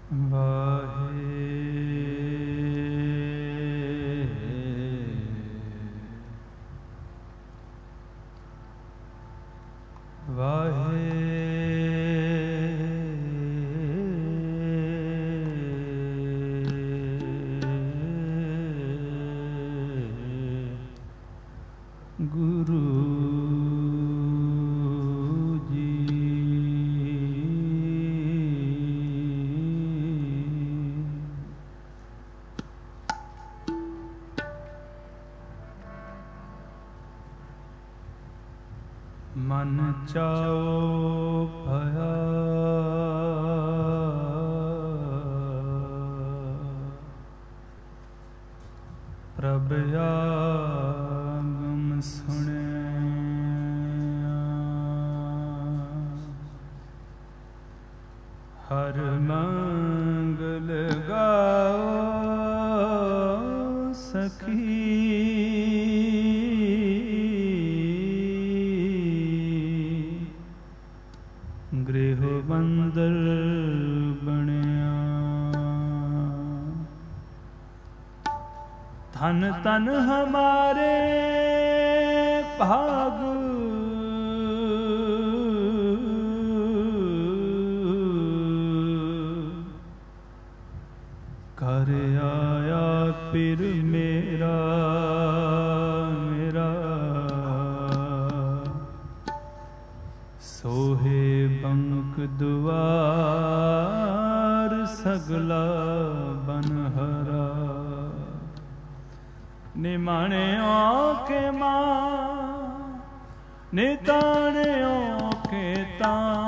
ਮਨ ਚਾਉ ਭਇਆ ਪ੍ਰਭ ਆਗਮ ਸੁਣਿਆ ਹਰ ਮੰਗਲ ਗਾਓ ਸਖੀ ਗ੍ਰਹਿ ਬੰਦਰ ਬਣਿਆ ਧਨ ਤਨ ਹਮਾਰੇ ਭਾਗ ਘਰ ਆਇਆ ਫਿਰ ਮੇਰਾ ਸੋਹੇ ਬੰਕ ਦੁਆਰ ਸਗਲਾ ਬਨਹਰਾ ਨਿਮਾਣਿਓ ਕੇ ਮਾਂ ਨਿਤਾਣਿਓ ਕੇ ਤਾਂ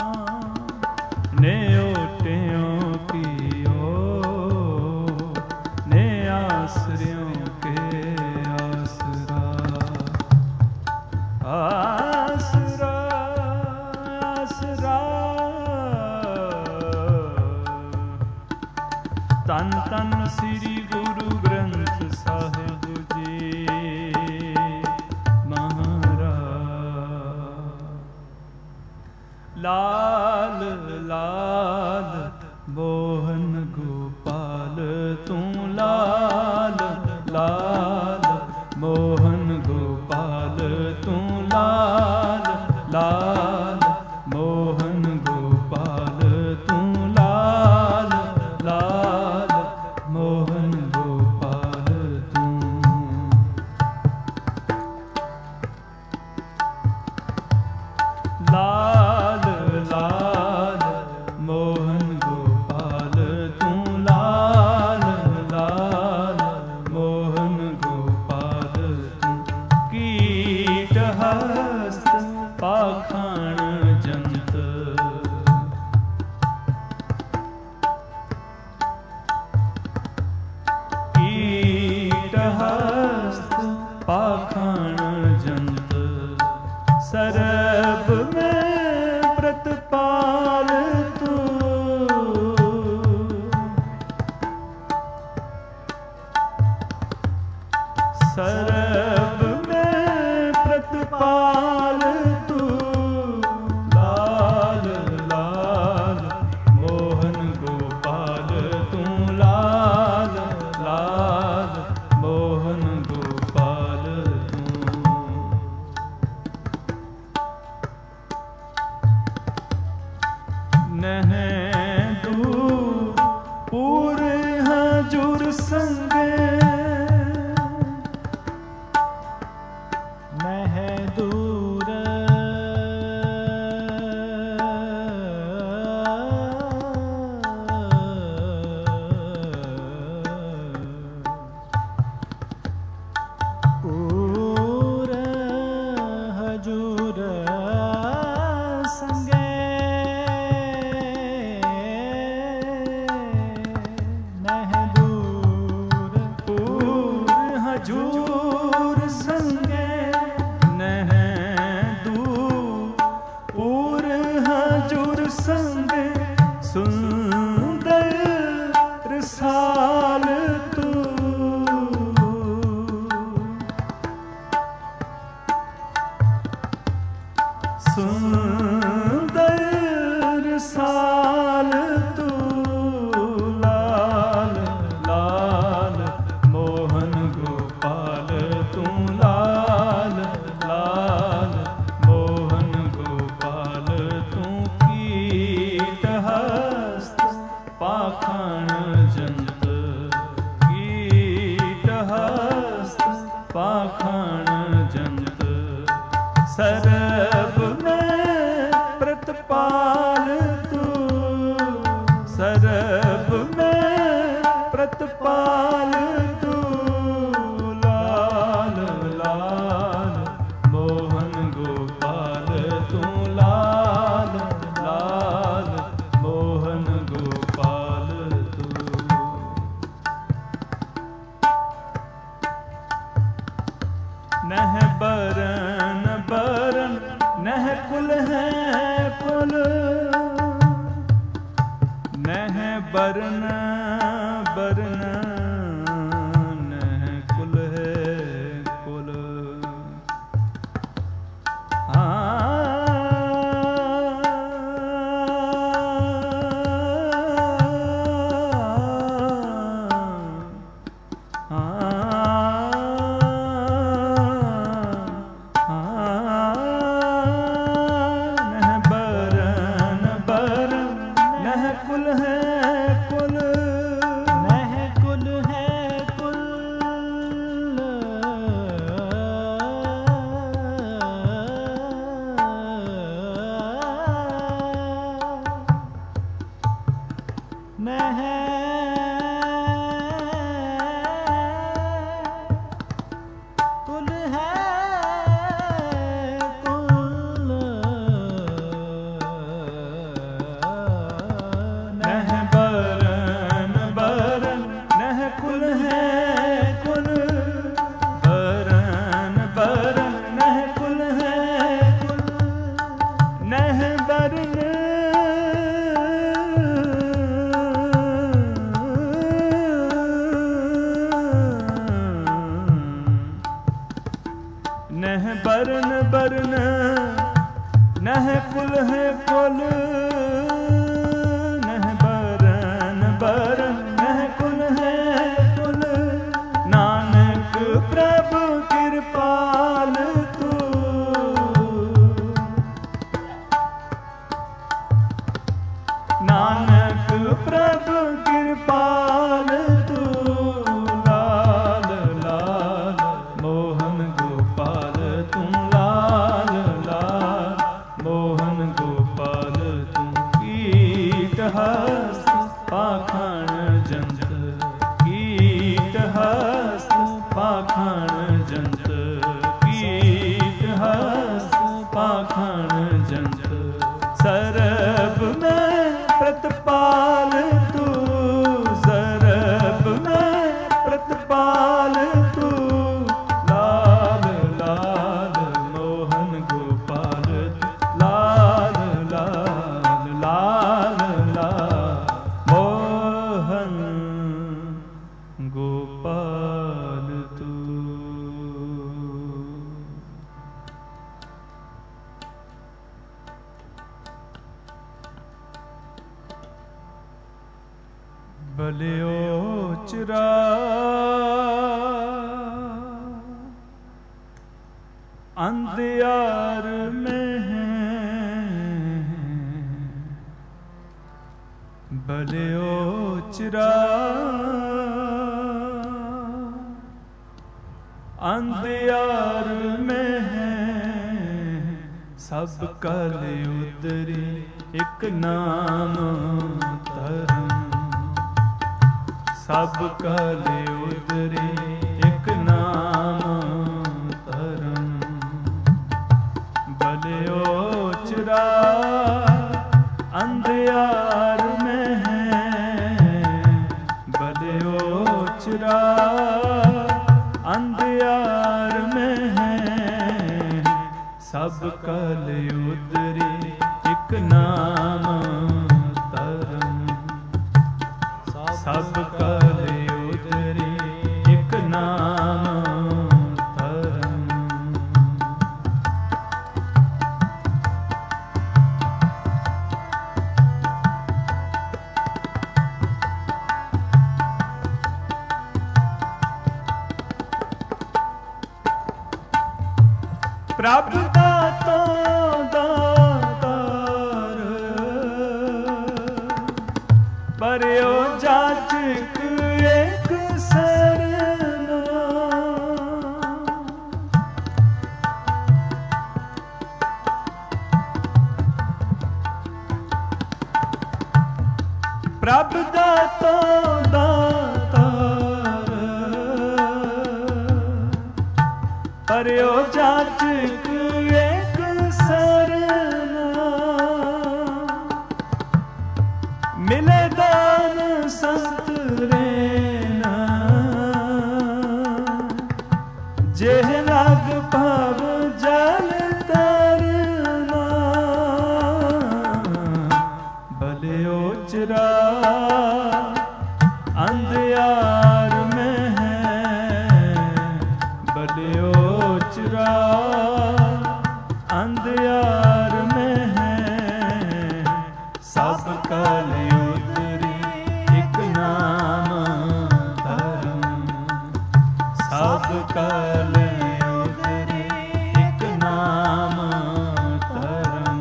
ਨੇ ਓਟਿਓ ਕੀਓ ਨੇ ਆਸਰਿਓ ਕੇ ਆਸਰਾ ਆਸਰਾ ਤਨ ਤਨ ਸ੍ਰੀ ਗੁਰੂ ਗ੍ਰੰਥ ਸਾਹਿਬ ਜੀ ਮਹਾਰਾਜ ਲਾਲ ਲਾਲ ਮੋਹਨ ਗੋਪਾਲ ਤੂੰ ਲਾਲ ਲਾਲ ਮੋਹਨ ਗੋਪਾਲ ਤੂੰ ਲਾਲ ਲਾਲ ਮੋਹਨ ਗੋਪਾਲ ਤੂੰ ਲਾਲ ਲਾਲ ਮੋਹਨ ਗੋਪਾਲ ਤੂੰ ਲਾਲ ਲਾਲ ਪਾਖਣ ਜੰਤ ਕੀਟ ਹਸਤ ਪਾਖਣ ਜੰਤ ਸਰਬ ਮੈਂ ਪ੍ਰਤਪਾਲ ਤੂੰ ਸਰਬ ਮੈਂ ਪ੍ਰਤਪਾਲ ਤੂੰ ਲਾਲ ਲਾਲ ਮੋਹਨ ਗੋਪਾਲ ਤੂੰ ਲਾਲ ਲਾਲ ਮੋਹਨ ਗੋਪਾਲ ਤੂੰ ਨਹਿ ਬਰਨ ਬਰਨ ਨਹਿ ਕੁਲ ਹੈ ਕੁਲ ਨਹਿ ਬਰਨ ਬਰਨ ਨਹਿ ਕੁਲ ਹੈ ਕੁਲ ਨਹਿ ਬਰਨ ਬਰਨ ਨਹਿ ਕੁਲ ਹੈ ਕੁਲ ਨਹਿ ਬਰਨ ਬਰਨ ਨਹਿ ਕੁਲ ਹੈ ਕੁਲ ਨਾਨਕ ਪ੍ਰਭ ਕਿਰਪਾਲ ਤੂੰ ਨਾਨਕ ਪ੍ਰਭ ਕਿਰਪਾਲ ਤੂੰ ਲਾਲ ਲਾਲ ਮੋਹਨ ਗੋਪਾਲ ਤੂੰ ਲਾਲ ਲਾਲ ਮੋਹਨ ਗੋਪਾਲ ਤੂੰ ਕੀਟ ਹਸਤ ਪਾਖਣ ਜੰਤ ਕੀਟ ਹਸਤ ਪਾਖਣ ਜੰਤ ਕੀਟ ਹਸਤ ਪਾਖਣ ਜੰਤ ਸਰਬ ਮੈਂ ਪ੍ਰਤਪਾਲ ਤੂੰ ਸਰਬ ਮੈਂ ਪ੍ਰਤਪਾਲ ਤੂੰ ਲਾਲ ਲਾਲ ਮੋਹਨ ਗੋਪਾਲ ਲਾਲ ਲਾਲ ਲਾਲ ਲਾਲ ਮੋਹਨ ਗੋਪਾਲ ਤੂੰ ਬਲਿਓ ਚਰਾ ਅੰਧਿਆਰ ਮੈਂ ਬਲਿਓ ਚਰਾ ਅੰਧਿਆਰ ਮੈਂ ਸਭ ਕਲ ਉਤਰੀ ਇੱਕ ਨਾਮ ਧਰਮ ਸਭ ਕਲ ਉਤਰੀ ਇੱਕ ਨਾਮ ਧਰਮ ਬਲਿਓ ਚਰਾ ਅੰਧਿਆਰ ਮੈਂ ਬਲਿਓ ਚਰਾ ਅੰਧਿਆਰ ਮੈਂ ਸਭ ਕਲ ਉਤਰੀ ਇੱਕ ਨਾਮ ਧਰਮ ਸਭ ਕਲ ਉਤਰੀ ਇੱਕ ਨਾਮ ਧਰਮ ਪ੍ਰਭ ਦਾਤਾ ਦਾਤਾਰ ਪਰਿਓ ਜਾਚਕ ਏਕ ਸਰਨਾ। ਪ੍ਰਭ ਦਾਤਾ ਦਾਤਾਰ ਪਰਿਓ ਜਾਚਕ ਏਕ ਸਰਨਾ। ਮਿਲੇ ਦਾਨ ਸੰਤ ਰੇਨਾ ਜਿਹ ਲਗ ਭਵ ਜਲ ਤਰਨਾ। ਭਲਿਓ ਚਰਾ ਅੰਧਿਆਰ ਮੈਂ ਹੈ। ਭਲਿਓ ਚਰਾ ਅੰਧਿਆਰ ਮੈਂ ਹੈ। ਸਭ ਕਲ ਉਤਰੀ ਇਕ ਨਾਮ ਧਰਮ। ਸਭ ਕਲ ਉਤਰੀ ਇਕ ਨਾਮ ਧਰਮ।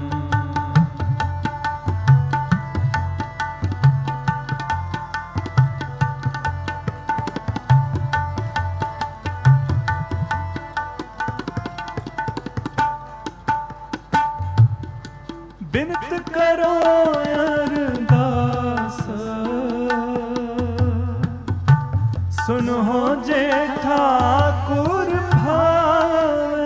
ਬਿਨਤ ਕਰੋ ਅਰਦਾਸ ਸੁਨੋ ਜੇ ਠਾਕੁਰ ਭਾਵੇ।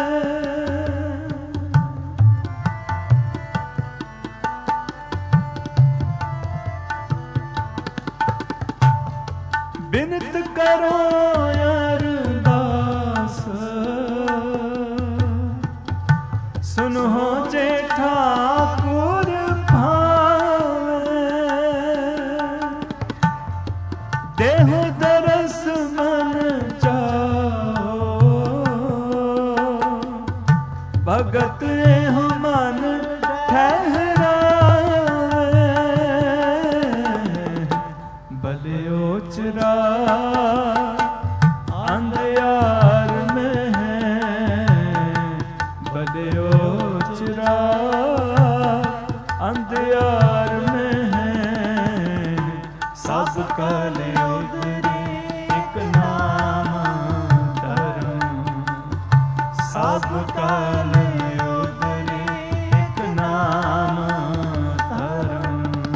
ਬਿਨਤ ਕਰੋ ਅਰਦਾਸ ਸੁਨੋ ਜੇ ਠਾਕੁਰ ਭਾਵੇ। ਦੇਹੁ ਦਰਸ ਮਨ ਚਾਓ ਭਗਤ ਇਹੋ ਮਨ ਠਹਿਰਾਵੇ। ਭਲਿਓ ਚਰਾ ਅੰਧਿਆਰ ਮੈਂ ਹੈ। ਭਲਿਓ ਚਰਾ ਅੰਧਿਆਰ ਮੈਂ ਹੈ। ਸਭ ਕਲ ਉਤਰੀ ਇਕ ਨਾਮ ਧਰਮ। ਸਭ ਕਲ ਉਤਰੀ ਇਕ ਨਾਮ ਧਰਮ।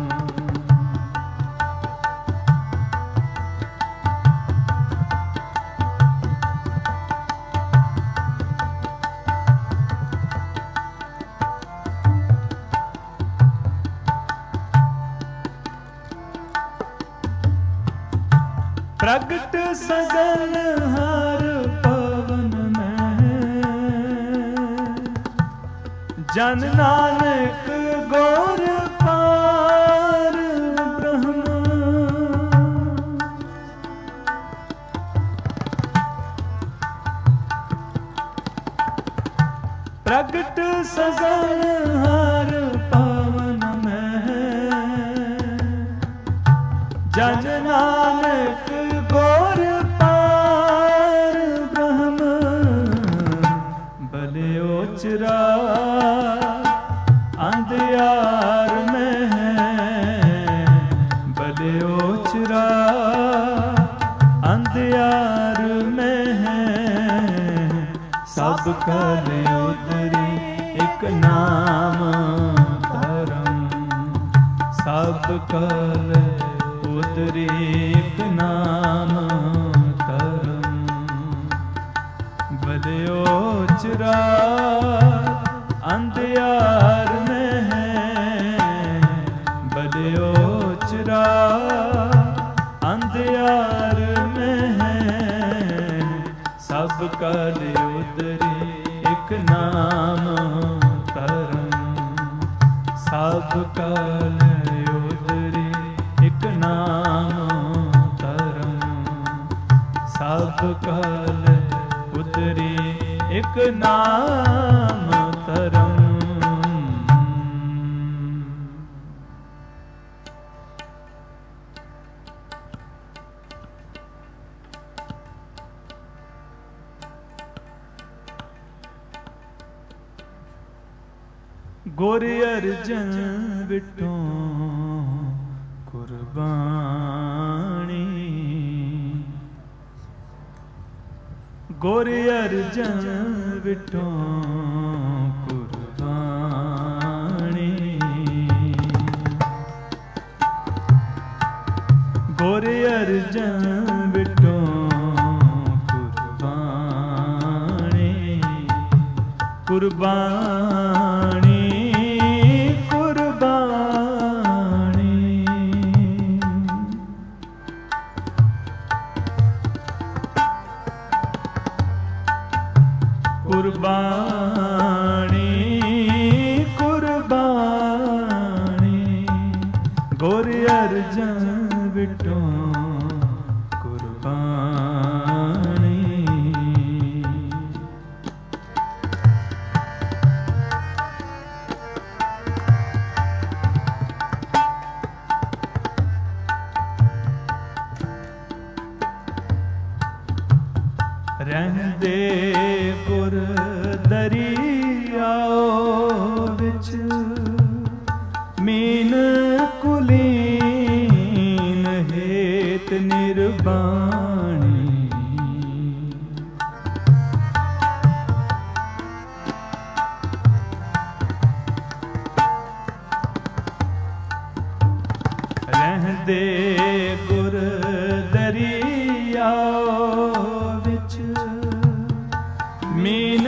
ਪ੍ਰਗਟ ਸਗਲ ਹਰ ਪਵਨ ਮੈਂ। ਜਨ ਨਾਨਕ ਗੁਰ ਪਾਰ ਬ੍ਰਹਮ। ਪ੍ਰਗਟ ਸਗਲ ਹਰ ਪਵਨ ਮੈਂ। ਜਨ ਨਾਨਕ ਗੁਰ ਪਾਰ ਬ੍ਰਹਮ। ਭਲਿਓ ਚਰਾ ਅੰਧਿਆਰ ਮੈਂ ਹੈ। ਭਲਿਓ ਚਰਾ ਅੰਧਿਆਰ ਮੈਂ ਹੈ। ਸਭ ਕਲ ਉਤਰੀ ਇਕ ਨਾਮ ਧਰਮ। ਸਭ ਕਲ ਉਤਰੀ ਇਕ ਨਾਮ ਧਰਮ। ਭਲਿਓ ਚਰਾ ਅੰਧਿਆਰ ਮੈਂ ਹੈ। ਭਲਿਓ ਚਰਾ ਅੰਧਿਆਰ ਮੈਂ ਹੈ। ਸਭ ਕਲ ਉਤਰੀ ਇਕ ਨਾਮ ਧਰਮ। ਸਭ ਕਲ ਉਤਰੀ ਇਕ ਨਾਮ ਧਰਮ। ਸਭ ਕਲ ਉਤਰੀ ਇਕ ਨਾਮ ਧਰਮ। ਗੁਰ ਅਰਜਨ ਵਿਟੋ ਗੁਰ ਅਰਜਨ ਵਿਟੋ ਕੁਰਬਾਨੀ। ਗੁਰ ਅਰਜਨ ਵਿਟੋ ਕੁਰਬਾਨੀ। ਕੁਰਬਾਨੀ ਕੁਰਬਾਨੀ ਕੁਰਬਾਨੀ ਗੁਰ ਅਰਜਨ ਵਿਟੋ ਕੁਰਬਾਨੀ। ਰਹਿੰਦੇ ਗੁਰ ਦਰਿਆਓ ਵਿੱਚ ਮੀਨ ਕੁਲੀਨ ਹੇਤ ਨਿਰਬਾਣੀ। ਰਹਿੰਦੇ ਗੁਰ ਦਰਿਆਓ ਵਿੱਚ ਮੀਨ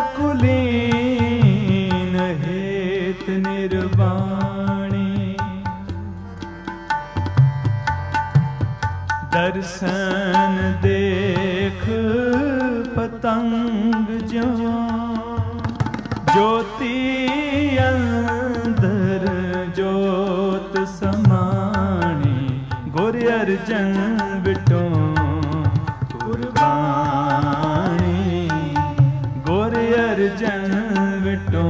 ਕੁਲੀਨ ਹੇਤ ਨਿਰਵਾਣੀ। ਦਰਸ਼ਨ ਦੇਖ ਪਤੰਗ ਜਿਉ ਜੋਤੀ ਅੰਦਰ ਜੋਤ ਸਮਾਣੀ। ਗੁਰ ਅਰਜਨ ਵਿਟੋ ਕੁਰਬਾਨੀ। ਗੁਰ ਅਰਜਨ ਵਿਟੋ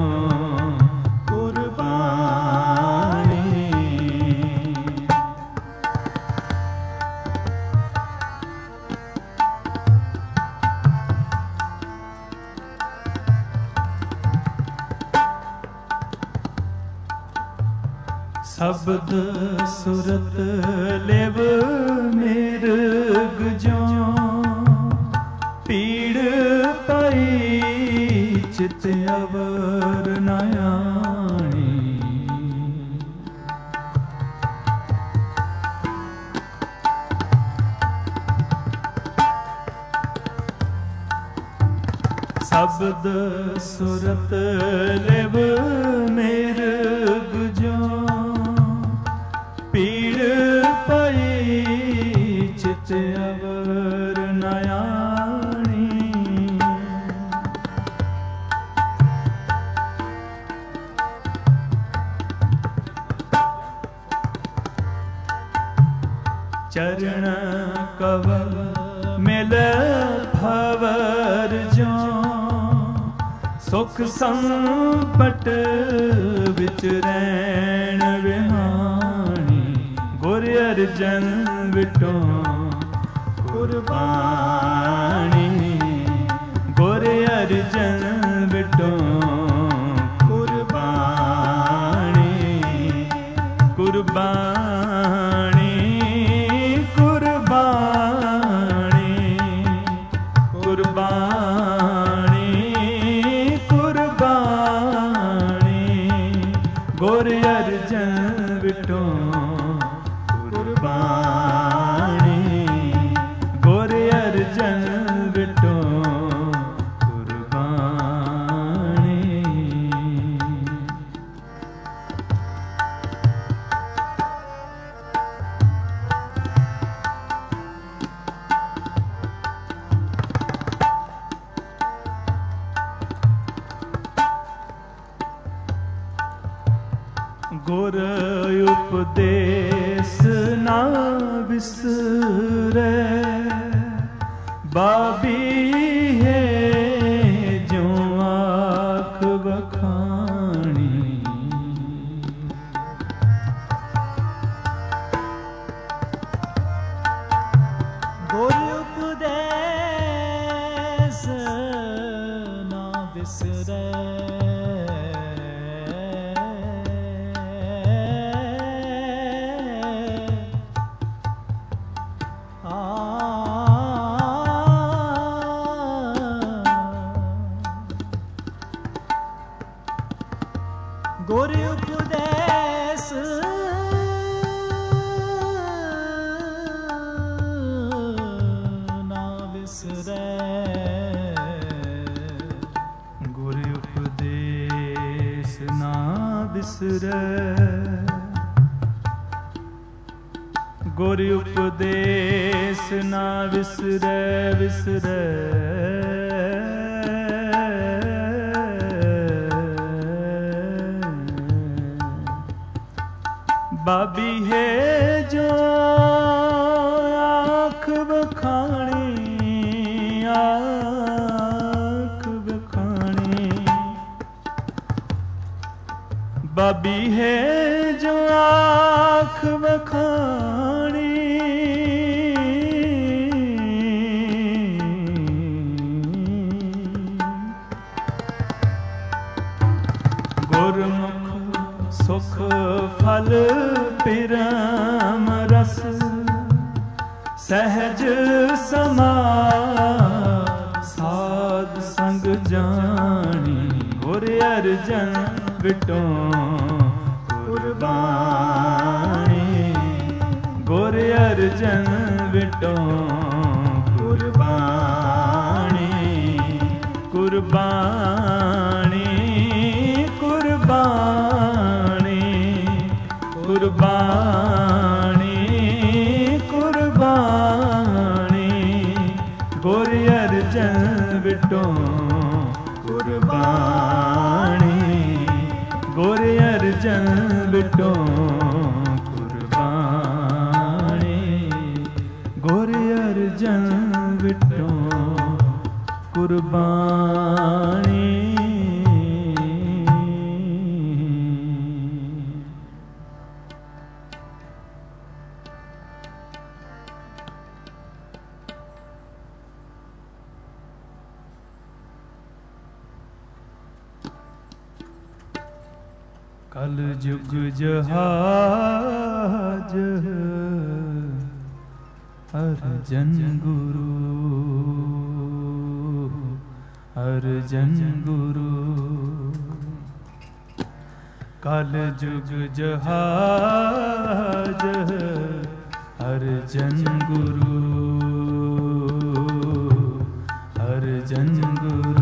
ਕੁਰਬਾਨੀ। ਸ਼ਬਦ ਸੁਰਤ ਲਿਵ ਮਿਰਗ ਜਿਉ ਪੀੜ ਪਈ ਚਿਤ ਅਵਰ ਨ ਆਣੀ। ਸ਼ਬਦ ਸੁਰਤ ਲਿਵ ਮਿਰਗ ਜਿਉ ਪੀੜ ਪਈ ਚਿਤ ਅਵਰ ਨ ਆਣੀ। ਚਰਨ ਕਵਲ ਮਿਲ ਭਵਰ ਜੋ ਸੁਖ ਸੰਪਟ ਵਿੱਚ ਰਹਿਣ ਵਿਹਾਣੀ। ਗੁਰ ਅਰਜਨ ਵਿਟੋ ਕੁਰਬਾਨੀ। ਗੁਰ ਅਰਜਨ ਵਿਟੋ ਕੁਰਬਾਨੀ। ਕੁਰਬਾਨੀ ਕੁਰਬਾਨੀ ਕੁਰਬਾਨੀ ਕੁਰਬਾਨੀ ਗੁਰ ਅਰਜਨ ਵਿਟੋ ਕੁਰਬਾਨੀ। ਗੁਰ ਅਰਜਨ ਵਿਟੋ ਕੁਰਬਾਨੀ। ਗੁਰ ਉਪਦੇਸ ਨਾ ਗੁਰ ਉਪਦੇਸ ਨਾ ਵਿਸਰੈ ਵਿਸਰੈ। ਬਾਬੀ ਹੈ ਜੋ ਆਖ ਬਖਾਣੀ, ਆਖ ਬਖਾਣੀ। ਬਾਬੀ ਹੈ ਜੋ ਆਖ ਬਖਾਣੀ। ਗੁਰਮੁਖ ਸੁਖ ਫਲ ਪਿਰਮ ਰਸ, ਸਹਿਜ ਸਮਾਧ ਸਾਧ ਸੰਗ ਜਾਣੀ। ਗੁਰ ਅਰਜਨ ਵਿਟੋ ਕੁਰਬਾਨੀ, ਗੁਰ ਅਰਜਨ ਵਿਟੋ ਕੁਰਬਾਨੀ। ਕੁਰਬਾਨੀ ਕੁਰਬਾਨੀ ਕੁਰਬਾਨੀ ਕੁਰਬਾਨੀ। ਗੁਰ ਅਰਜਨ ਵਿਟੋ ਕੁਰਬਾਨੀ, ਗੁਰ ਅਰਜਨ ਵਿਟੋ ਕੁਰਬਾਨੀ। ਗੁਰ ਅਰਜਨ ਵਿਟੋ ਕੁਰਬਾਨੀ। ਕਲ ਜੁਗ ਜਹਾਜ ਅਰਜਨ ਗੁਰੂ, ਅਰਜਨ ਗੁਰੂ। ਕਲ ਜੁਗ ਜਹਾਜ ਅਰਜਨ ਗੁਰੂ, ਅਰਜਨ ਗੁਰੂ।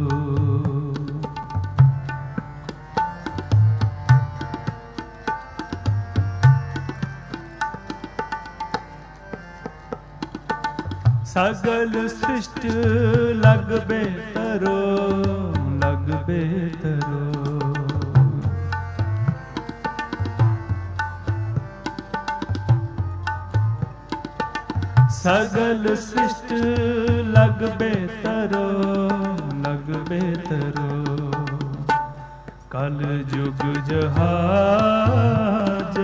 ਸਗਲ ਸ੍ਰਿਸ਼ਟ ਲਗ ਬੇਤਰੋ, ਲਗ ਬੇਤਰੋ। ਸਗਲ ਸ੍ਰਿਸ਼ਟ ਲਗ ਬੇਤਰੋ, ਲਗ ਬੇਤਰੋ। ਕਲ ਜੁਗ ਜਹਾਜ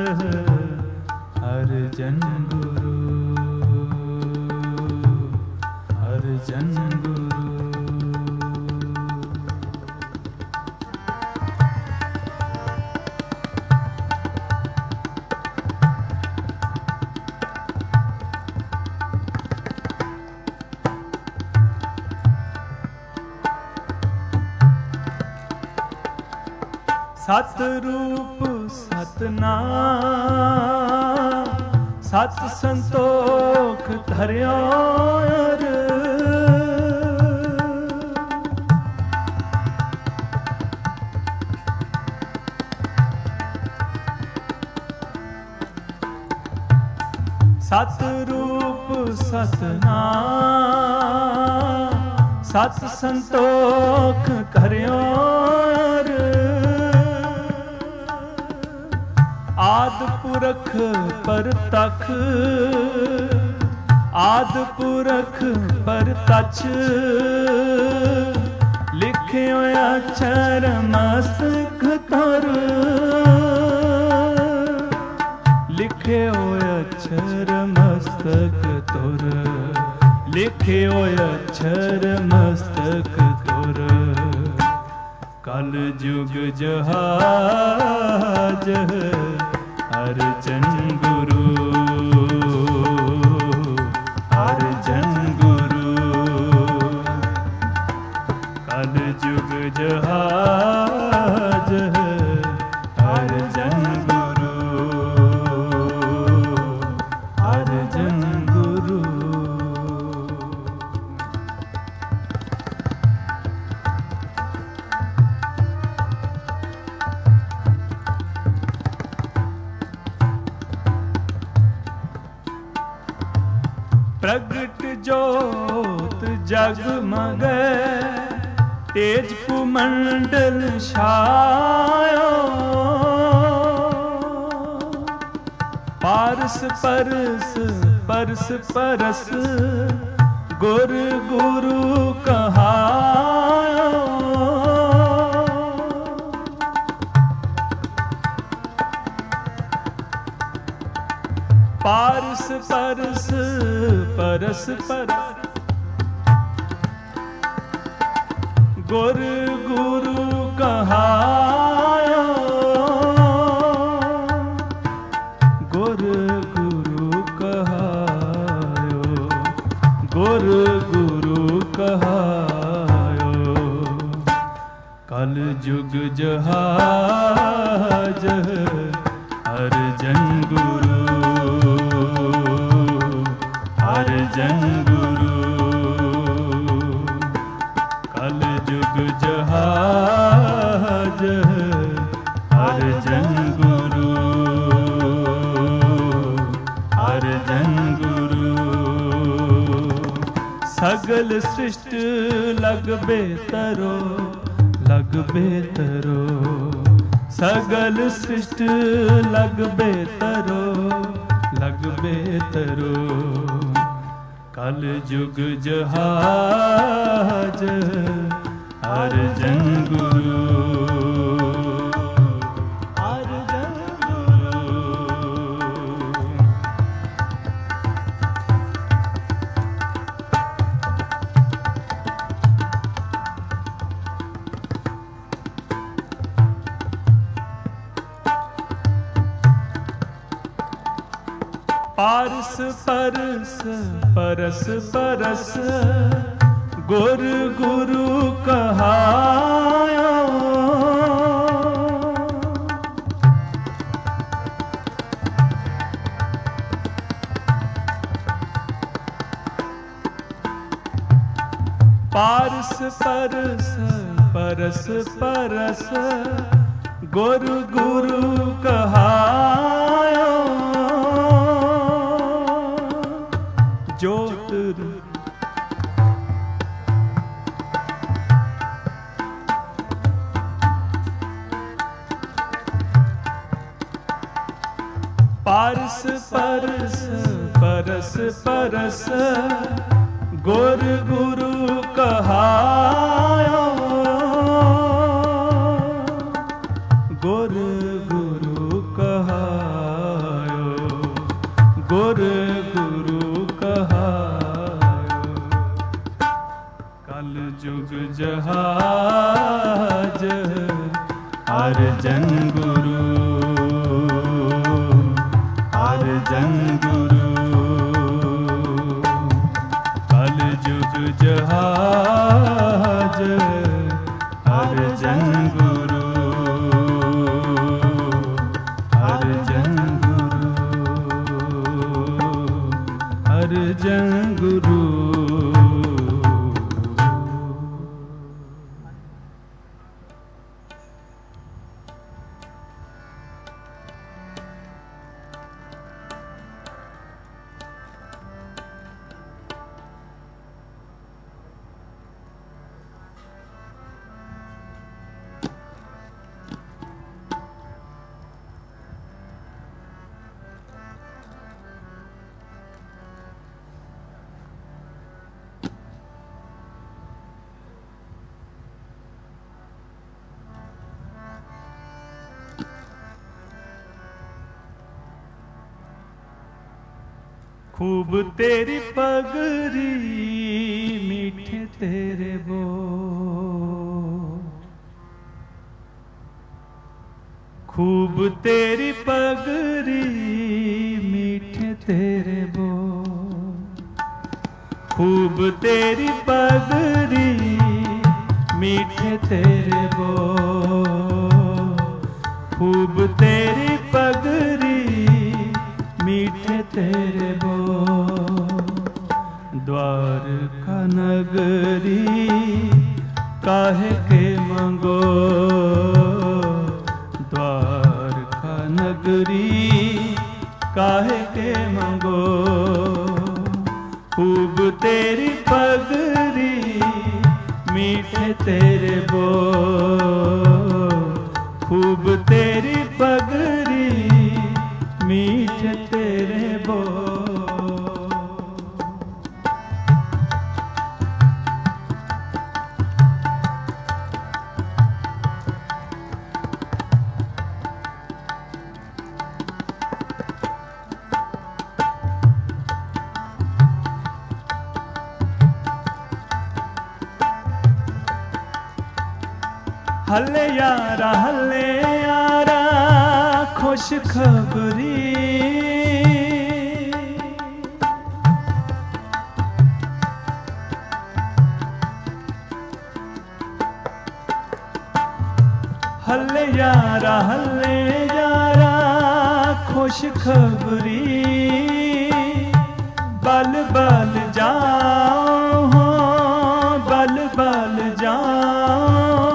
ਅਰਜਨ ਗੁਰੂ, ਅਰਜਨ ਗੁਰੂ। ਸਤ ਰੂਪ ਸਤਨਾਮ, ਸਤ ਸੰਤੋਖ ਧਰਿਓ ਅਰ। ਸਤ ਰੂਪ ਸਤਨਾਮ, ਸਤ ਸੰਤੋਖ ਕਰਿਓ ਅਰ। ਆਦਿ ਪੁਰਖ ਪਰਤਖ, ਆਦਿ ਪੁਰਖ ਪਰਤਛ। ਲਿਖਿਓ ਅਛਰ ਮਸਤਕ ਧਰ, ਲਿਖਿਓ ਅਛਰ ਮਸਤਕ ਤੁਰ। ਲਿਖਿਓ ਅਛਰ ਮਸਤਕ ਤੁਰ। ਕਲ ਜੁਗ ਜਹਾਜ ਅਰਜਨ ਗੁਰੂ, ਅਰਜਨ ਗੁਰੂ। ਕਲ ਜੁਗ ਜਹਾਜ ਅਰਜਨ ਗੁਰੂ, ਅਰਜਨ ਗੁਰੂ। प्रगट जोत जगमगै, तेज कुमंडल छायो। पारस परस परस परस, गुर गुरु कहायो। पारस परस परस परस, गुर गुरु कहायो। गुर गुरु कहायो, गुर गुरु कहायो। कल जुग जहाज हर जन गुरु, हर जन गुरु। कल जुग जहाज हर जन गुरु, हर जन गुरु। सगल सृष्ट लग बेतरो, लग बेतरो। सगल सृष्ट लग बेतरो, लग बेतरो। कल जुग जहाज हर जन गुरु, हर जन गुरु। पारस परस परस परस, गुर गुरु कहायो। पारस परस परस परस, गुर गुरु कहायो। जोत पारस परस परस परस, गुर गुरु कहायो। गुर गुरु कहायो, गुर गुरु कहायो। कल जुग जहाज हर जन गुरु, हर जन गुरु। कल जुग जहाज हर जन गुरु, हर जन गुरु, हर जन गुरु। खूब तेरी पगरी मीठे तेरे बोल, खूब तेरी पगरी मीठे तेरे बोल, खूब तेरी पगरी मीठे तेरे बोल, खूब तेरी पगरी मीठे तेरे बोल। द्वारका नगरी काहे के मंगो, द्वारका नगरी काहे के मंगो। तेरी पगरी मीठे तेरे बोल, खूब तेरी पगरी मीठे तेरे बोल। हले यारा खुश खबरी, हले यारा खुश खबरी, बल बल जाओ बल बल जाओ,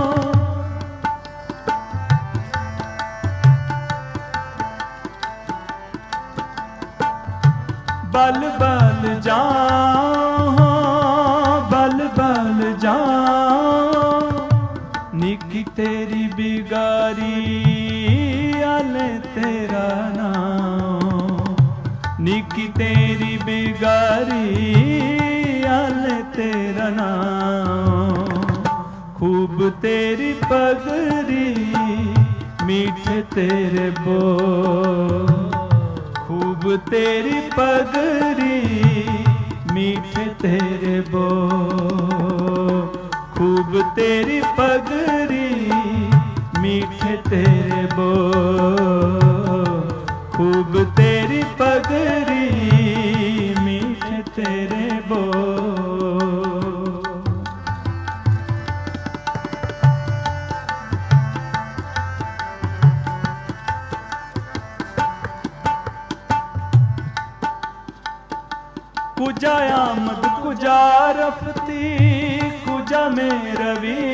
बल बल जाओ बल बल जाओ, निकी तेरी बिगारी आले तेरा नाम, निकी तेरी बिगारी आले तेरा नाम, खूब तेरी पगरी मीठे तेरे बोल, खूब तेरी पगरी मीठे तेरे बोल, खूब तेरी पगरी मीठे तेरे बोल, खूब तेरी पगरी मीठे तेरे बोल। कुजा आमद कुजा रफती कुजा में रवि,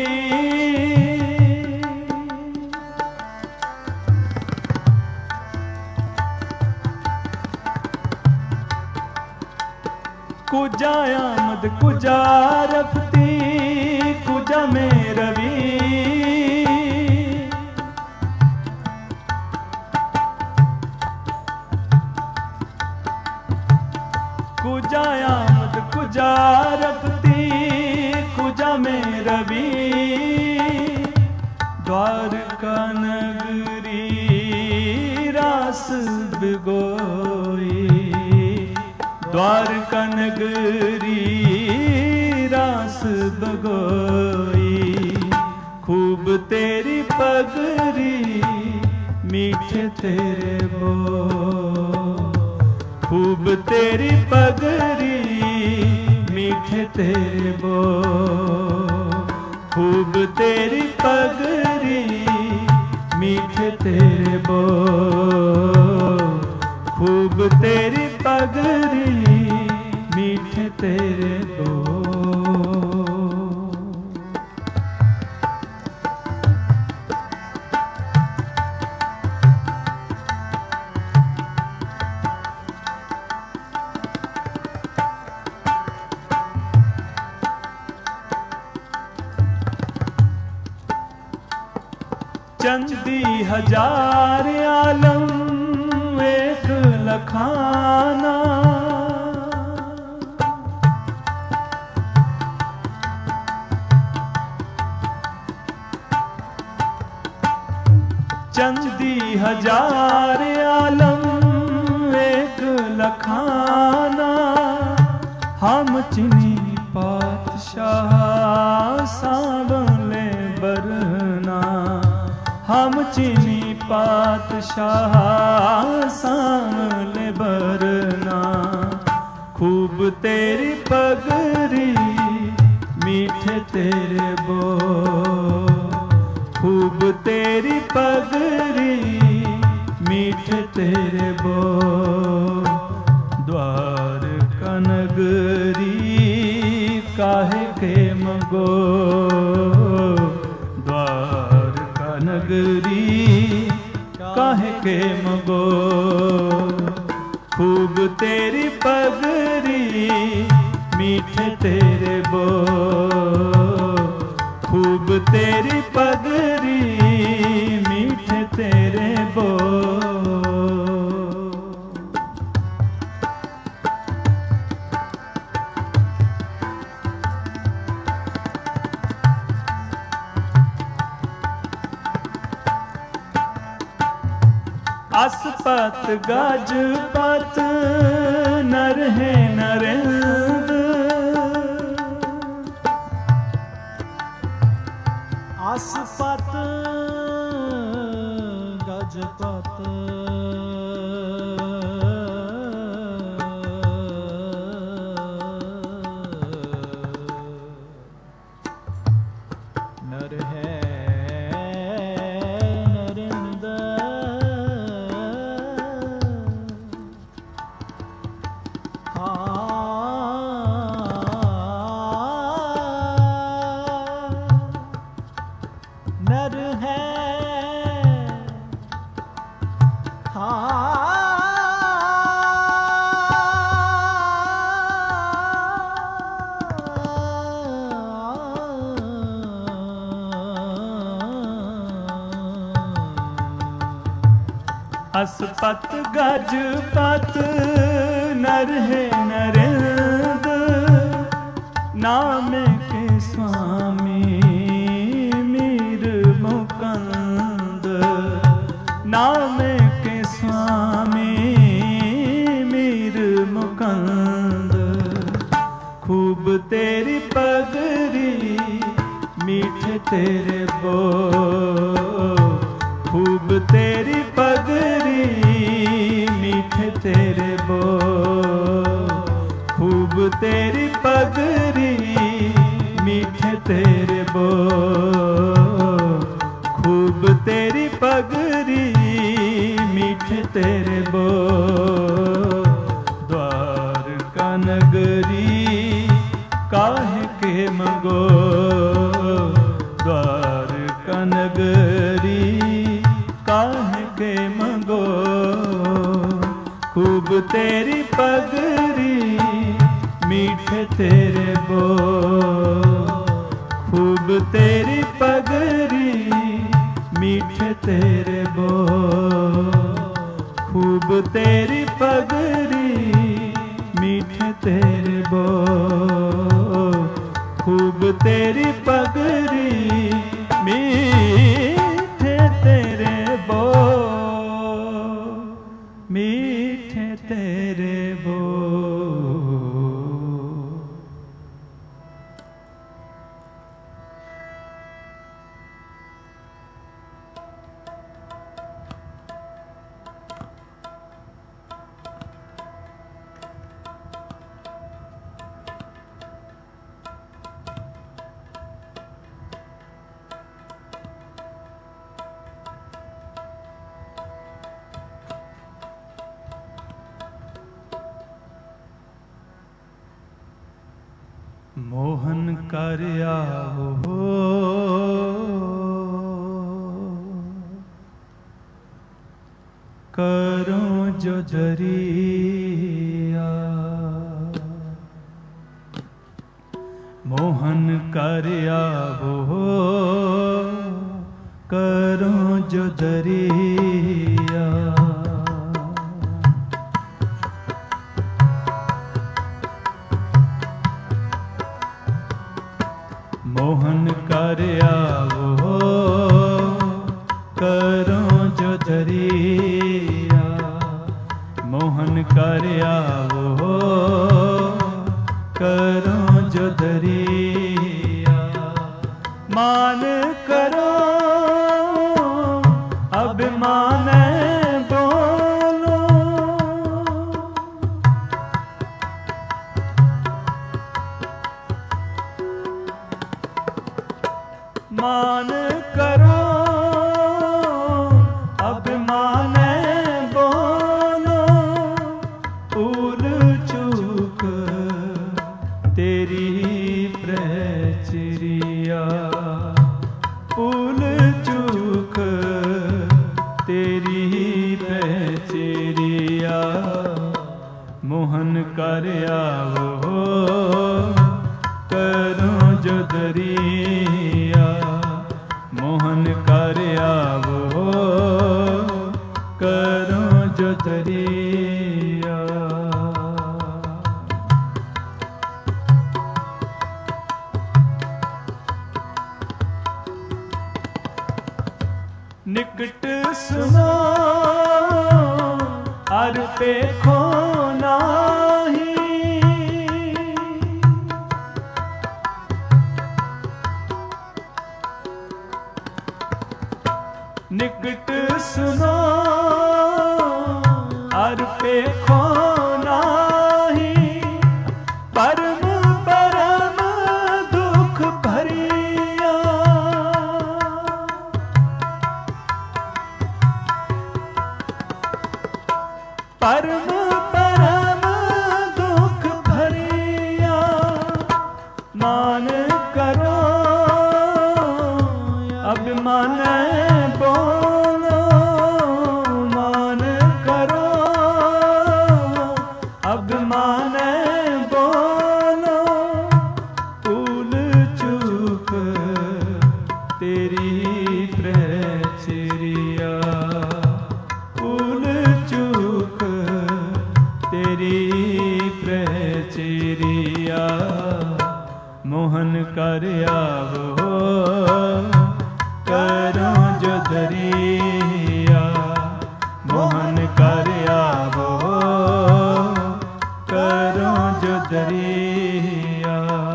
कुजा आमद कुजा रफती कुजा में रवि, कुजा आमद कुजा रफती कुजा में रवि, द्वारका नगरी रास बिगोई, द्वारका नगरी रास बगोई, खूब तेरी पगरी मीठे तेरे बोल, खूब तेरी पगरी मीठे तेरे बोल, खूब तेरी पगरी मीठे तेरे बोल, खूब तेरी पगरी मीठे तेरे बोल। चंदी हजार आलम एक लखाना, चंदी हजार आलम एक लखाना, हम चिनी पातशाह सांवले बरना, हम चिनी पातशाह सांवले बरना, खूब तेरी पगरी मीठे तेरे बोल, खूब तेरी पगरी मीठे तेरे बोल, द्वारका नगरी काहे के मगो, द्वारका नगरी काहे के मगो, खूब तेरी पगरी मीठे तेरे बोल, खूब तेरी पगरी मीठे तेरे बोल। असपत गजपत नर है नरेंद्र, असपत गजपत नर है नरेंद्र, नर है असपत गजपत नर है नरेंद्र, नाम के स्वामी मीर मुकंद, नाम के स्वामी मीर मुकंद। खूब तेरी पगरी मीठे तेरे बोल, खूब तेरी पगरी मीठे तेरे बोल, खूब तेरी पगरी मीठे तेरे बोल, खूब तेरी पगरी मीठे तेरे बोल। द्वारका नगरी काहे के मगो, द्वारका नगरी काहे के मगो। खूब तेरी पगरी मीठे तेरे बोल, खूब तेरी पगरी मीठे तेरे बोल, खूब तेरी पगरी मीठे तेरे बोल, खूब तेरी पगरी मीठे तेरे बोल, मीठे तेरे बोल। मोहन कर आओ करो जो दरिया, मोहन कर आओ करो जो दरिया। मोहन कर आओ करो जो दरिया, मोहन कर आओ करो जो दरिया। मान करो अभिमान बोलो, मान करो अभिमान बोलो। भूल चूक तेरी प्रचरिया, भूल चूक तेरी प्रचरिया। मोहन कर आवो करूं जो दरिया, मोहन कर आवो करूं जो दरिया। निकट सुनो अर देखो नाही, निकट सुनो अर देखो नाही, परम परम दुख भरिया। परम परम दुख भरिया, मान करो अभिमान बोलो, मान करो अभिमान बोलो, भूल चूक तेरी प्रचरिया, भूल चूक तेरी प्रचरिया। मोहन कर आवो करो जो दरिया, मोहन कर आवो करो जो दरिया।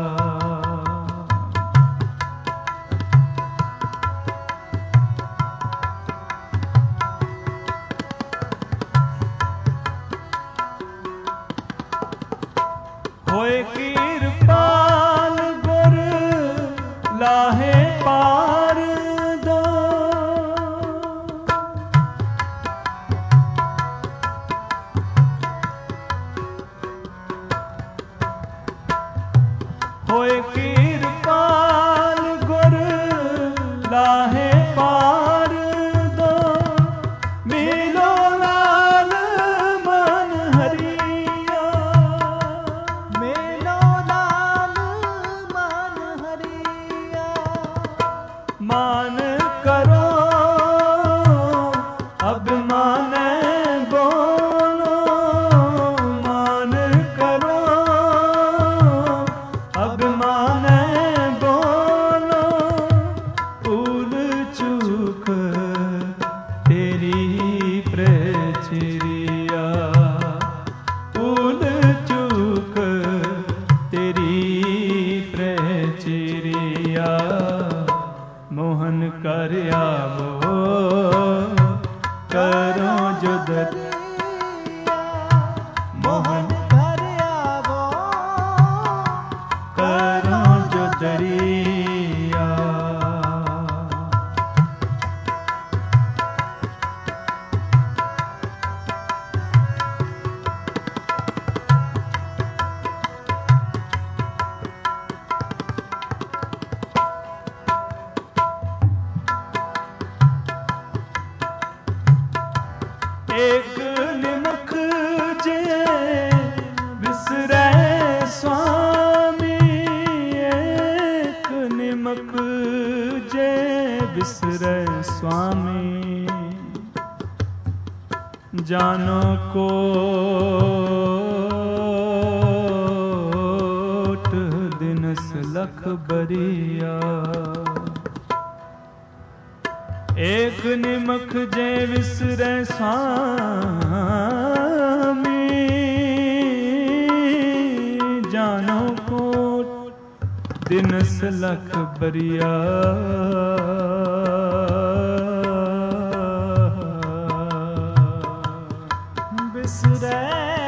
होए कृपाल गुर लाहे पार दो, होए कृपाल गुर लाहे पार दो, मिलो लाल मन हरिया, मेलो लाल मन हरिया। मान करो अभिमान बोलो, मान करो अभिमान बोलो, भूल चूक तेरी प्रचरिया, भूल चूक तेरी प्रचरिया। मोहन कर आवो करो जो दरिया, मोहन कर आवो करो जो दरिया। एक निमख जे विसरै स्वामी, एक निमख जे विसरै स्वामी, जानो कोट दिनस लख बरिया। एक निमख जे विसरै स्वामी, जानो कोट दिनस लख बरिया। बिसरै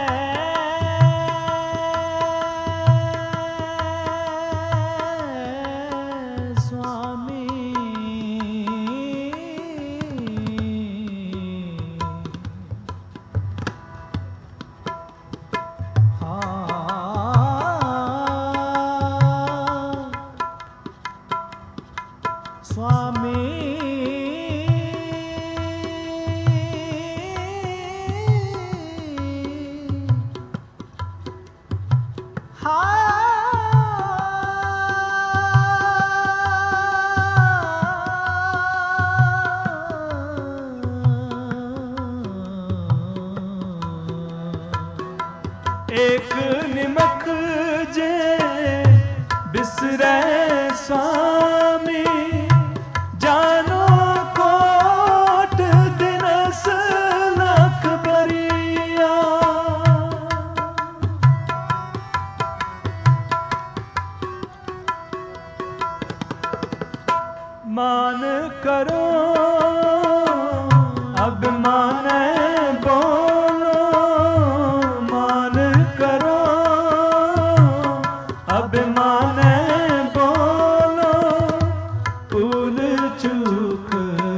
स्वामी, स्वामी एक निमक जे बिसरै स्वामी जानो कोट दिनस लाख बरिया मान करो अभिमान बोलो मान करो अभिमान बोलो भूल चूक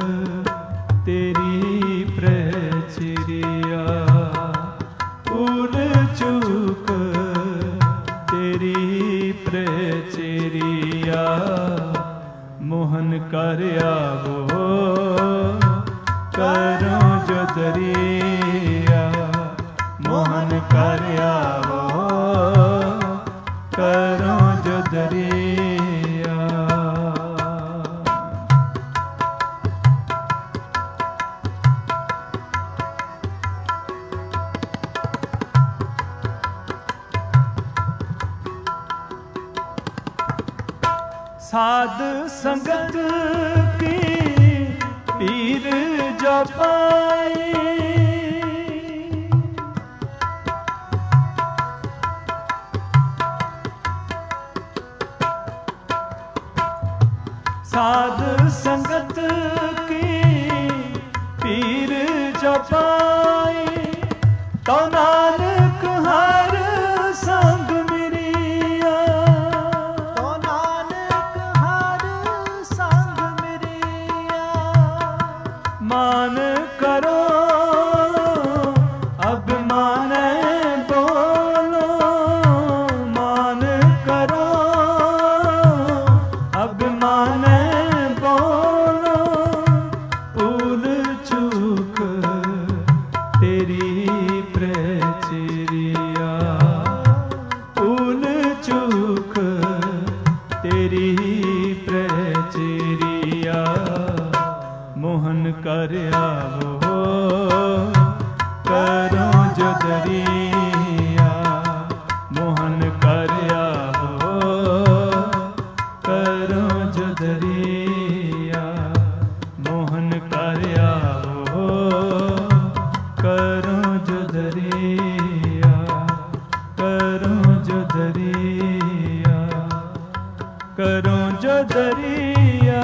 तेरी प्रचरिया भूल चूक तेरी प्रचरिया मोहन कर आवो करो जो दरिया मोहन कर आवो करो जो दरिया साध संगत की पीर जो पाई साध संगत की पीर जो पाई तो नानक हर संग मिरिया तो नानक हर संग मिरिया मान करो अभिमान बोलो मान करो अभिमान बोलो भूल चूक तेरी प्रचरिया भूल चूक तेरी प्रचरिया मोहन कर आवो करो जो दरिया मोहन कर आवो करो जो दरिया मोहन कर आवो करो जो दरिया करो जो दरिया करो जो दरिया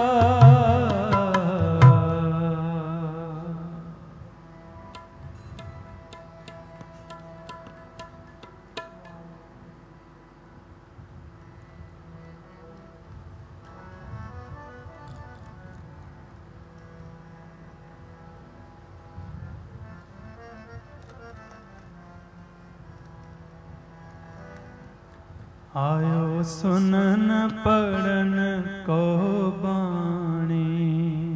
आयो सुनन पढ़न को बाणी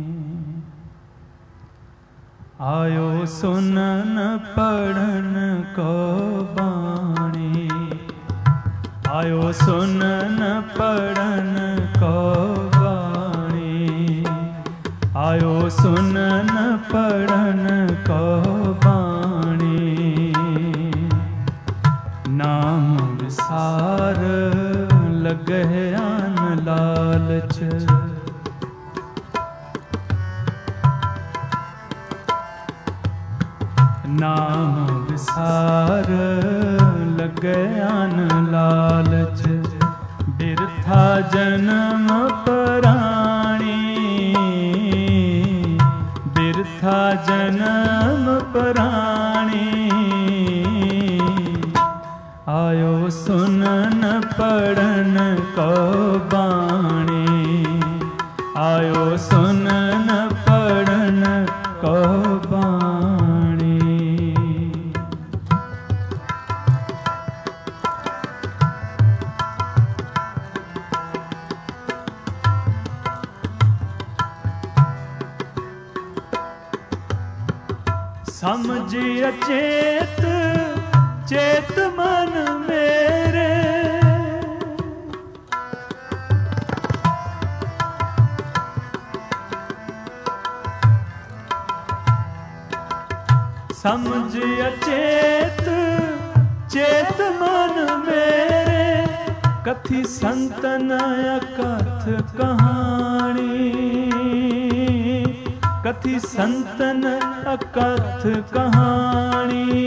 आयो सुनन पढ़न को बाणी आयो सुनन पढ़न को बाणी आयो सुनन पढ़न को बाणी नाम विसार लगहयान लालच नाम विसार लगहयान लालच बिरथा जन्म पराणी बिरथा जन्म पराणी आयो सुनन पढ़न को बाणी आयो सुनन पढ़न को बाणी समझ अचेत चेत मन मेरे समझ अचेत चेत मन मेरे, कथि संतन अकथ कहानी, कथि संतन अकथ कहानी।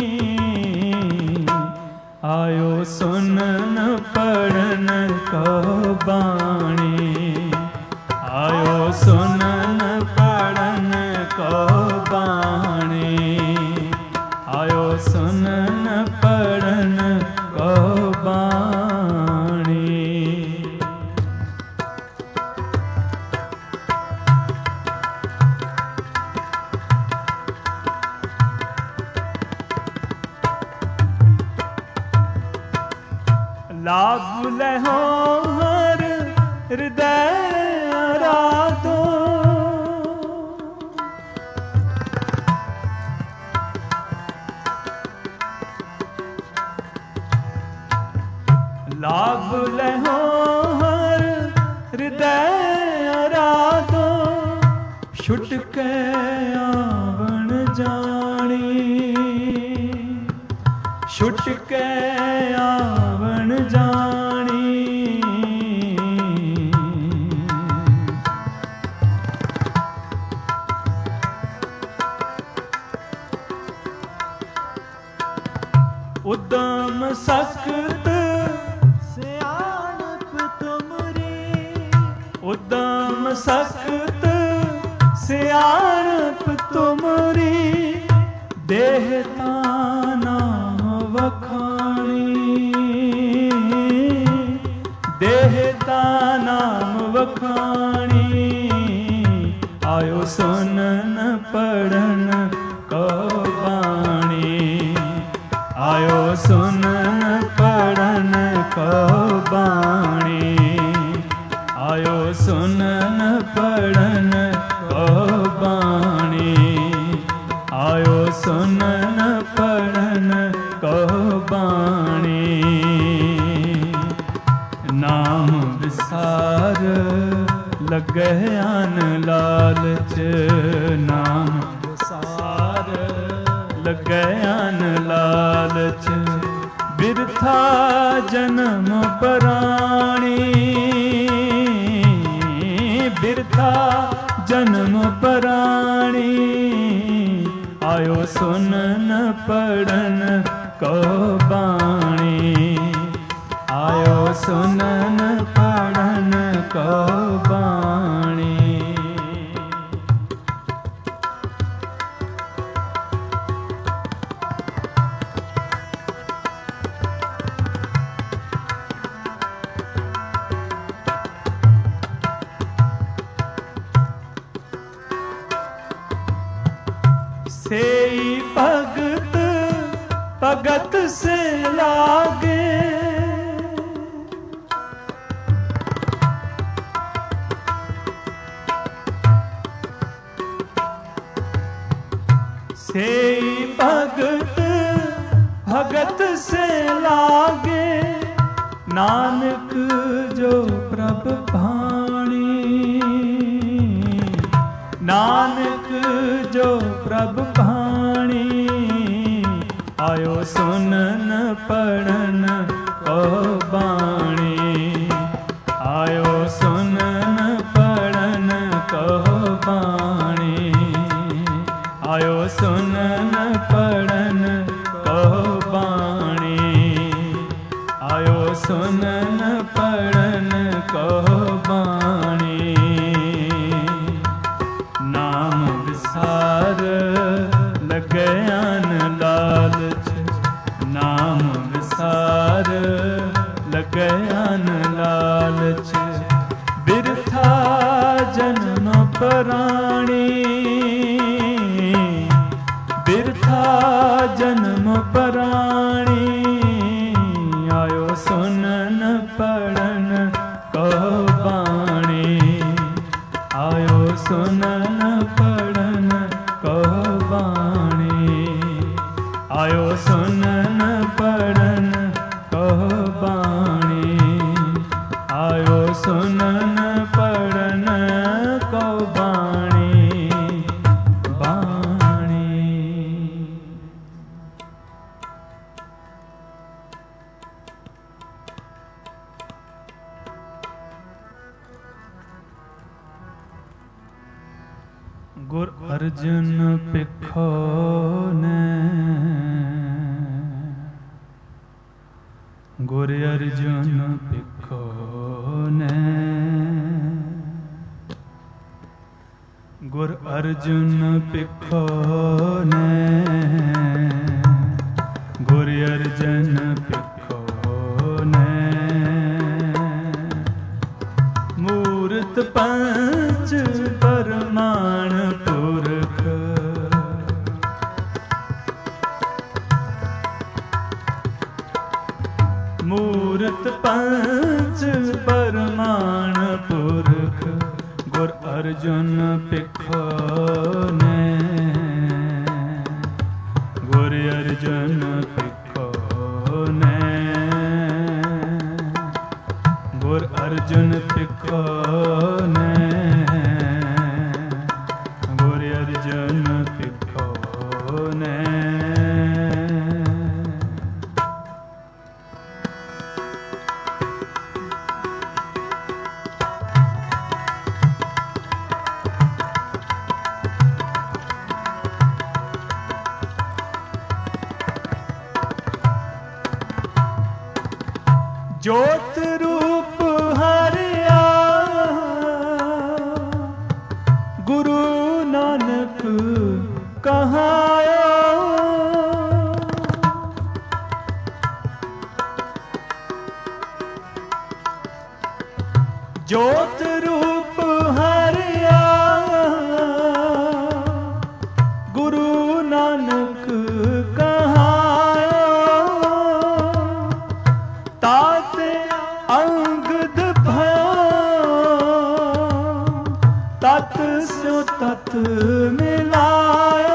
आयो सुनन पढ़न को बाणी, आयो सुनन पढ़न को बाणी, आयो सुनन पढ़न को बाणी। लाभ लहो हर हृदय आराधो, लाभ लहो हर हृदय आराधो, छुटके आवण जानी, छुटके आवण जानी। उद्दम सख्त सियाणप तुमरी, उद्दम सख्त सियाणप तुमरी, देहता नाम वखाणी, देहता नाम वखाणी। आयो सुनन पढ़न को बाणी, आयो सुनन पढ़न को बाणी, आयो सुनन पढ़न को बाणी, आयो सुनन पढ़न को बाणी। नाम विसार लगे आन लालच, नाम विसार लगे आन लालच, बिरथा जन्म पराणी, बिरथा जन्म पराणी। आयो सुनन पढ़न को बाणी, आयो सुनन पढ़न को बाणी। सेई भगत भगत से लागे, सेई भगत भगत से लागे, नानक जो प्रभ भाणी, नानक जो प्रभ भाणी। आयो सुनन पढ़न को बाणी, आयो सुनन पढ़न को बाणी, आयो सुनन पढ़न को बाणी, आयो सुनन पढ़न को बाणी। नाम विसार लगे आन लालच, नाम विसार लगे आन लालच, बिरथा जन्म पराणी, बिरथा जन्म पराणी। आयो सुनन पढ़न को बाणी, आयो सुनन पढ़न को बाणी, आयो सुनन पढ़न को बाणी, आयो सुनन पढ़न को बाणी, बाणी। ਗੁਰ ਅਰਜਨ ਪਿੱਖੋ ਨੇ, ਗੁਰ ਅਰਜਨ ਪਿੱਖੋ ਨੇ, ਗੁਰ ਅਰਜਨ ਪਿੱਖੋ ਨੇ, ਗੁਰ ਅਰਜਨ ਪਿੱਖੋ ਨੇ, ਮੂਰਤ ਪੰਚ ਪਰਮਾਣ ਪੁਰਖ, ਮੂਰਤ ਪੰਚ ਪਰਮਾਣ ਪੁਰਖ, ਗੁਰ ਅਰਜਨ ਪਿੱਖੋ ਨੇ, ਗੁਰ ਅਰਜਨ ਪਿੱਖੋ ਨੇ, ਗੁਰ ਅਰਜਨ ਪਿੱਖੋ ਨੇ, ਗੁਰ ਅਰਜਨ ਪਿੱਖੋ ਨੇ। ਜੋਤ ਰੂਪ ਹਰਿਆ, ਗੁਰੂ ਨਾਨਕ ਕਹਾਇਆ, ਜੋਤ ਰੂਪ ਹਰਿਆ, ਗੁਰੂ ਨਾਨਕ ਕਹਾਇਆ, ਤਾਤ ਅੰਗਦ ਭਇਆ, ਤਤ ਸਿਉ ਤਤ ਮਿਲਾਇਆ,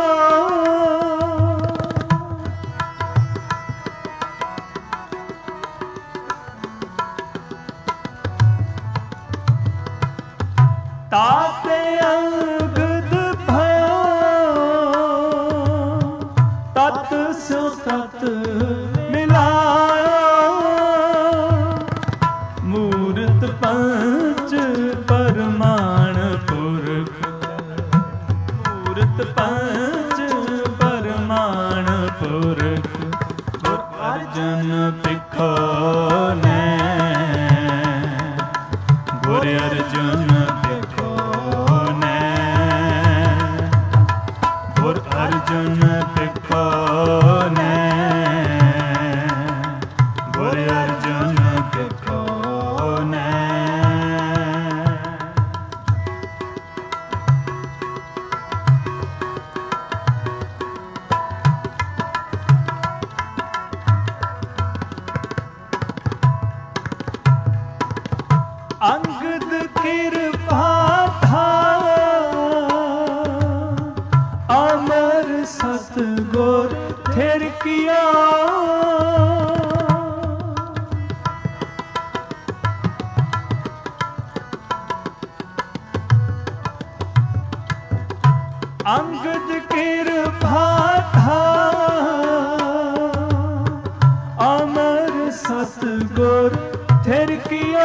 ਤਾਤ ਅੰਗਦ ਭਇਆ, ਤਤ ਸਿਉ ਤਤ ਮਿਲਾਇਆ, ਮੂਰਤ ਪੰਚ ਪਰਮਾਣ ਪੁਰਖ, ਮੂਰਤ ਪੰਚ ਪਰਮਾਣ ਪੁਰਖ, ਗੁਰ ਅਰਜਨ ਪਿੱਖੋ ਨੇ, ਗੁਰ ਅਰਜਨ ਪਿੱਖੋ ਨੇ, ਗੁਰ ਅਰਜਨ ਪਿੱਖੋ ਨੇ, ਗੁਰ ਅਰਜਨ ਪਿੱਖੋ ਨੇ। ਅੰਗਦ ਕਿਰਪਾ ਧਾਰਾ, ਅਮਰ ਸਤਿਗੁਰ ਥਿਰ ਕੀਆ, ਅੰਗਦ ਕਿਰਪਾ ਧਾਰਾ, ਅਮਰ ਸਤਿਗੁਰ ਥਿਰ ਕੀਆ,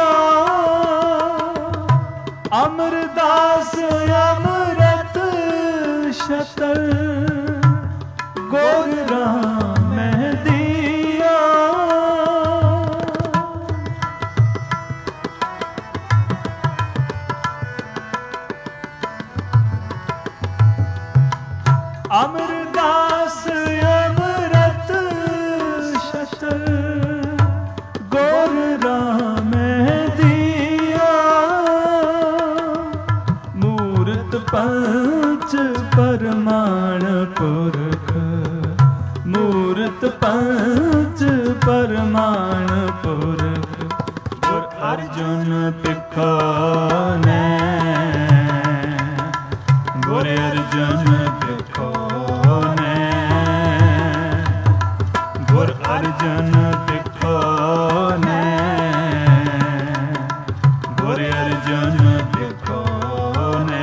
ਅਮਰਦਾਸ ਅੰਮ੍ਰਿਤ ਸ਼ਤਰ, ਗੁਰ ਰਾਮੈ ਦੀਆ, ਅਮਰਦਾਸ ਅੰਮ੍ਰਿਤ ਸ਼ਤਰ, ਗੁਰ ਰਾਮੈ ਦੀਆ, ਮੂਰਤ ਪੰਚ ਪਰਮਾਣ ਪੁਰਖ, ਮੂਰਤ ਪੰਚ ਪਰਮਾਣ ਪੁਰਖ, ਗੁਰ ਅਰਜਨ ਪਿੱਖੋ ਨੇ, ਗੁਰ ਅਰਜਨ ਪਿੱਖੋ ਨੇ, ਗੁਰ ਅਰਜਨ ਪਿੱਖੋ ਨੇ, ਗੁਰ ਅਰਜਨ ਪਿੱਖੋ ਨੇ।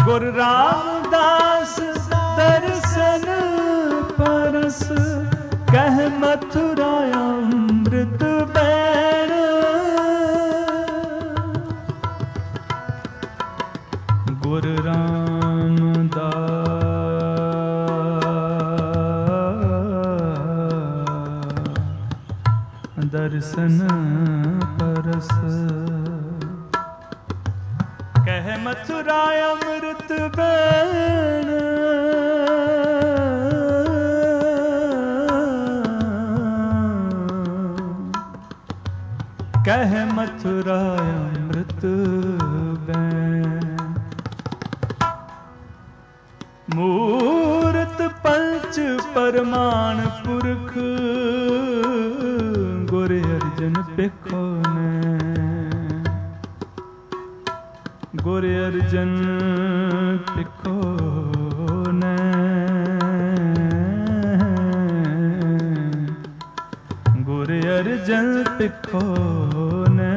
ਗੁਰ ਰਾਮਦਾਸ ਦਰਸ਼ਨ ਪਰਸ ਕਹਿ ਮਥੁਰਾ ਅੰਮ੍ਰਿਤ ਬੈਣ ਗੁਰ ਰਾਮਦਾਸ ਦਰਸ਼ਨ ਪਰਸ ਕਹਿ ਮਥੁਰਾ ਅੰਮ੍ਰਿਤ ਬੈਣ ਕਹਿ ਮਥੁਰਾ ਅੰਮ੍ਰਿਤ ਬੈਣ ਮੂਰਤ ਪੰਚ ਪਰਮਾਨ ਪੁਰਖ ਗੁਰ ਅਰਜਨ ਪੇਖੋ ਨੇ ਗੁਰ ਅਰਜਨ ਪੇਖੋ ਨੇ ਗੁਰ ਅਰਜਨ ਪੇਖੋ ਨੇ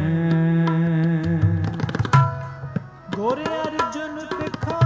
ਗੁਰ ਅਰਜਨ ਪੇਖੋ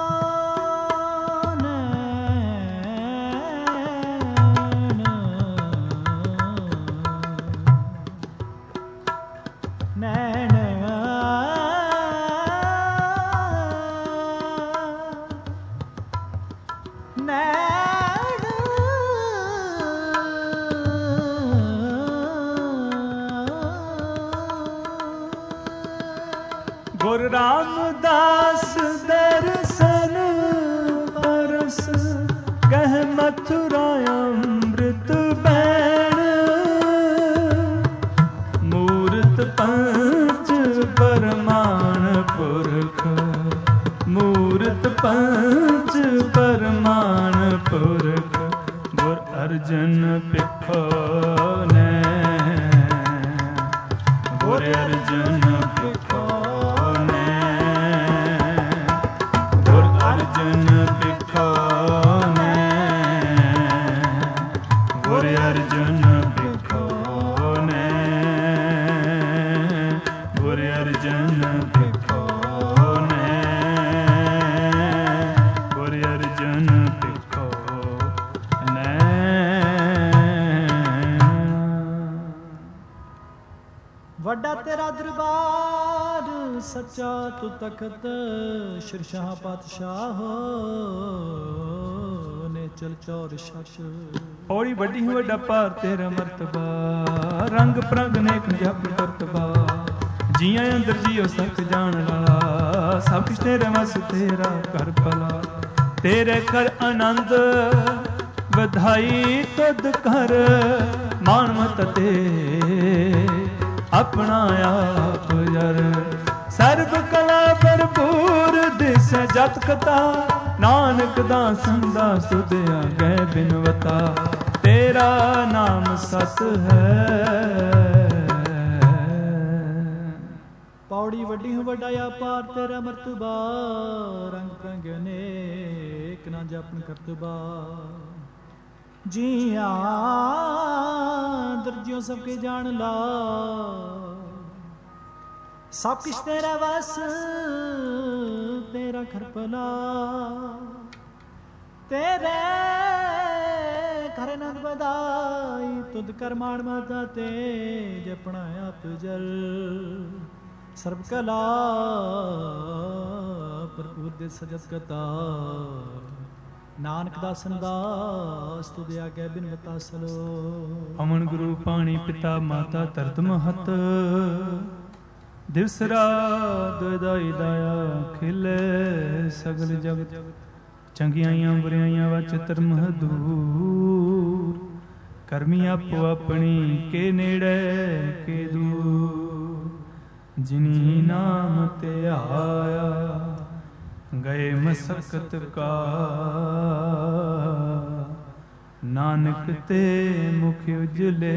ਗੁਰ ਰਾਮਦਾਸ ਦਰਸ਼ਨ ਪਰਸ ਕਹਿ ਮਥੁਰਾ ਅੰਮ੍ਰਿਤ ਬੈਣ ਮੂਰਤ ਪੰਚ ਪਰਮਾਨ ਪੁਰਖ ਮੂਰਤ ਪੰਚ ਪਰਮਾਨ ਪੁਰਖ ਗੁਰ ਅਰਜਨ ਪੇਖੋ ਨੇ ਗੁਰ ਅਰਜਨ ਪੇਖੋ ਅਰਜਨ ਪੇਖੋ ਨੇ ਗੁਰ ਅਰਜਨ ਪੇਖੋ ਨੇ ਗੁਰ ਅਰਜਨ ਪੇਖੋ ਨੇ ਗੁਰ ਅਰਜਨ ਪੇਖੋ ਨੇ ਵੱਡਾ ਤੇਰਾ ਦਰਬਾਰ ਸੱਚਾ ਤੂੰ ਤਖਤ ਸ਼ਿਰਸ਼ਾਹ ਪਾਤਸ਼ਾਹ ਨੇ ਚਲ ਚੌਰ ਸ਼ਕ ਔੜੀ ਵੱਡੀ ਵੱਡਾ ਭਾਰ ਤੇਰਾ ਮਰਤਬਾ ਰੰਗ ਪ੍ਰੰਗ ਨੇਕ ਜਪ ਕਰਤਬਾ ਜੀਆਂ ਅੰਦਰ ਜੀਓ ਸੱਚ ਜਾਣ ਵਾਲਾ ਸਭ ਕੁਛ ਤੇਰੇ ਵਸ ਤੇਰਾ ਕਰ ਭਲਾ ਤੇਰੇ ਕਰ ਆਨੰਦ ਵਧਾਈ ਤੁਧ ਕਰ ਮਾਨ ਮਤ ਤੇ ਆਪਣਾ ਆਪ ਜਰ ਸਰਬ ਕਲਾ ਭਰਪੂਰ ਦਿਸ ਜਤ ਕਤਾ ਨਾਨਕ ਦਾ ਸੰਦਾ ਸੁਧਿਆ ਗਏ ਬਿਨਵਤਾ ਤੇਰਾ ਨਾਮ ਸਤ ਹੈ ਪੌੜੀ ਵੱਡੀ ਹੋ ਵੱਡਾ ਆਪਾਰ ਤੇਰਾ ਮਰਤਬਾ ਰੰਗ ਪ੍ਰੰਗ ਅਨੇਕ ਨਾ ਜਪਨ ਕਰਤਬਾ ਜੀਆਂ ਦਰਜਿਓ ਸਭ ਕੇ ਜਾਣ ਲਾ ਸਭ ਕੁਛ ਤੇਰਾ ਵਸ ਤੇਰਾ ਖਰਪਲਾ ਤੇਰੇ ਕਰ ਨੰਦ ਵਧਾਈ ਤੁਧ ਕਰ ਮਾਣ ਮਾਤਾ ਤੇ ਜਪਣਾ ਆਪ ਜਲ ਸਰਬ ਕਲਾ ਭਰਪੂਰ ਦੇ ਸਜਤ ਕਤਾ ਨਾਨਕ ਦਾਸਨ ਦਾਸ ਤੁਧ ਆਗੇ ਬਿਨਵਤਾ ਸਲੋ ਅਮਨ ਗੁਰੂ ਪਾਣੀ ਪਿਤਾ ਮਾਤਾ ਧਰਤ ਮਹਤ ਦਿਵਸ ਰਾਤ ਦਾਈ ਦਾਇਆ ਖਿਲੇ ਸਗਲ ਜਗਤ ਚੰਗਿਆਈਆਂ ਬੁਰਿਆਈਆਂ ਵਚ ਧਰਮ ਦੂਰ ਕਰਮੀ ਆਪੋ ਆਪਣੀ ਕੇ ਨੇੜੇ ਕੇ ਦੂਰ ਜਿਨੀ ਨਾਮ ਤੇ ਆਇਆ ਗਏ ਮਸਕਤ ਕਾ ਨਾਨਕ ਤੇ ਮੁਖ ਉਜਲੇ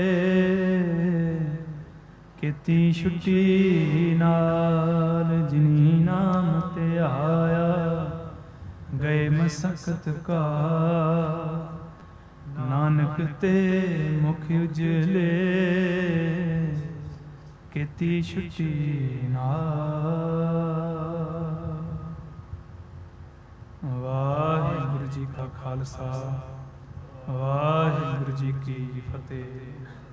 ਕੀਤੀ ਛੁੱਟੀ ਨਾਲ ਜਿਨੀ ਨਾਮ ਤੇ ਆਇਆ ਗਏ ਮਸਕਤ ਕਾ ਨਾਨਕ ਤੇ ਮੁਖ ਉਜਲੇ ਕੀਤੀ ਛੁੱਟੀ ਨਾਲ ਖਾਲਸਾ ਵਾਹਿਗੁਰੂ ਜੀ ਕੀ ਫਤਿਹ।